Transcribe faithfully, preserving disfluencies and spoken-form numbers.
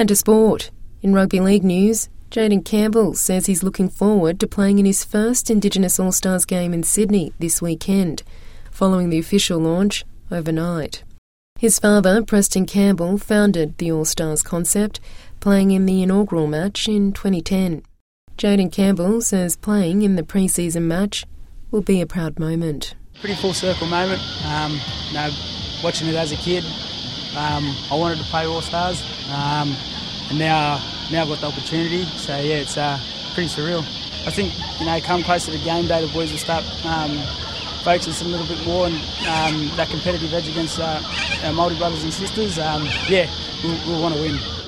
And to sport. In rugby league news, Jayden Campbell says he's looking forward to playing in his first Indigenous All-Stars game in Sydney this weekend, following the official launch overnight. His father, Preston Campbell, founded the All-Stars concept, playing in the inaugural match in twenty ten. Jayden Campbell says playing in the pre-season match will be a proud moment. Pretty full circle moment. Um, you know, watching it as a kid, um, I wanted to play All-Stars, um, and now now I've got the opportunity. So yeah, it's uh, pretty surreal. I think you know, come closer to game day, the boys will start um, focusing a little bit more on um, that competitive edge against uh, our Māori brothers and sisters. Um, yeah, we'll, we'll want to win.